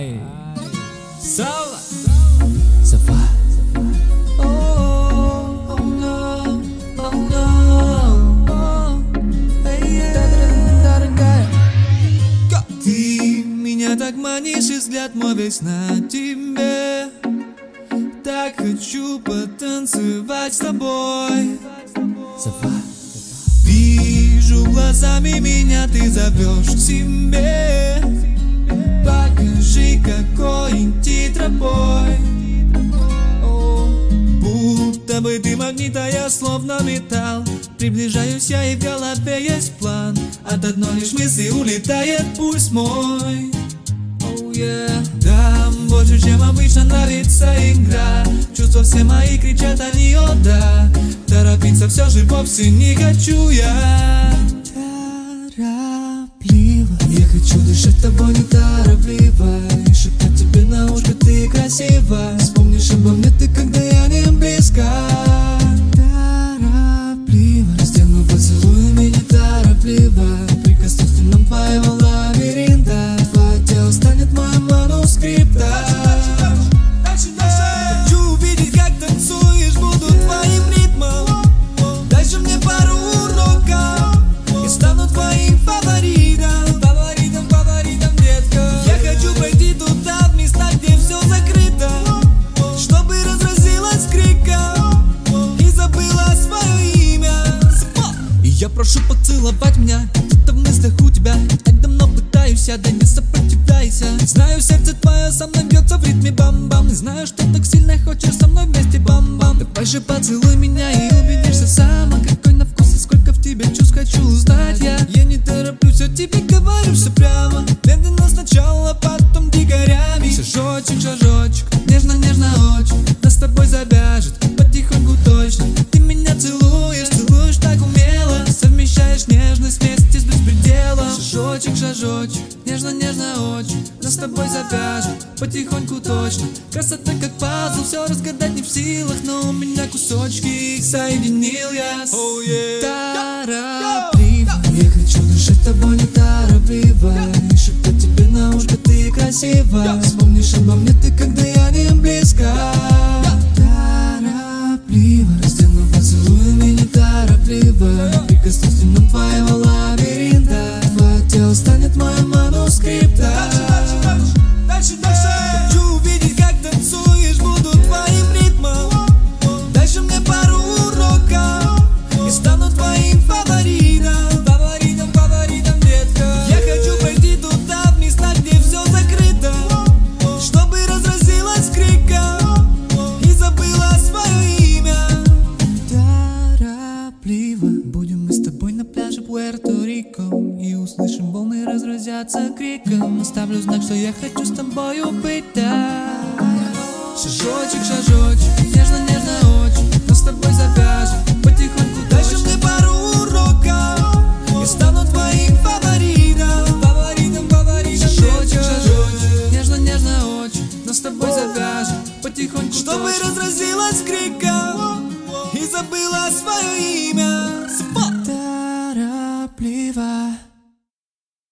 Сава. Сова. Ты меня так манишь, и взгляд мой весь на тебе. Так хочу потанцевать с тобой. Сова. Вижу глазами меня, ты зовешь к себе. Покажи, какой идти тропой. Будто бы ты магнит, а я словно металл. Приближаюсь я, и в голове есть план. От одной лишь мысли улетает пульс мой. Oh yeah. Там больше, чем обычно, нравится игра. Чувства все мои кричат, они о да. Торопиться все же вовсе не хочу я. Торопливо. Я хочу дышать тобой неторопливо и шептать тебе на ушко, ты красиво. Вспомнишь обо мне ты, когда я не близко. Торопливо. Стену поцелуями неторопливо. Прикоснусь к нам твоего лабиринта. Твое тело станет моим манускриптом. Хочу увидеть, как танцуешь, буду твоим ритмом. Дальше мне пару уроков, я стану твоим фаворитом. Фаворитом, детка. Я хочу пойти туда, в места, где все закрыто, чтобы разразилась криком и забыла свое имя. И я прошу поцеловать меня, где-то в мыслях у тебя. Так давно пытаюсь, я, да не сопротивляйся. Знаю, сердце твое со мной бьется в ритме бам-бам. И знаю, что так сильно хочешь со мной вместе бам-бам. Давай же поцелуй меня и убедишься сама, какой на вкус и сколько в тебе чувств хочу узнать я. Я не тороплюсь, я тебе говорю все прямо. Медленно сначала, потом дикарями. Шажочек, нежно очень нас с тобой завяжет, потихоньку точно. Ты меня целуешь так умело. Совмещаешь нежность вместе с беспределом. Шажочек, нежно очень нас с тобой завяжет, потихоньку точно. Красота как пазл, все разгадать не в силах, но у меня кусочки их соединил я. Oh yeah. Торопливо. Я хочу дышать тобой неторопливо и шептать тебе на ушко, ты красиво. Вспомнишь обо мне ты, когда я не близко. Торопливо. Стену поцелуями неторопливо. Прикоснусь к нам твоего лабиринта. Твое тело станет моим манускриптом. Дальше. Хочу увидеть, как танцуешь, буду твоим ритмом. Дальше мне пару уроков, и стану твоим фаворитом. Фаворитом, детка. Я хочу пойти туда, в места, где все закрыто, чтобы разразилась криком и забыла свое имя. Торопливо. Будем мы с тобой на пляже Пуэрто-Рико и услышим волны разразятся криком. Оставлю знак, что я хочу с тобою быть, да. Шажочек, нежно очень нас с тобой завяжет, потихоньку дальше мне пару уроков, я стану твоим фаворитом. Шажочек, нежно очень нас с тобой завяжет, потихоньку, чтобы разразилась криком и забыла свое имя. Торопливо.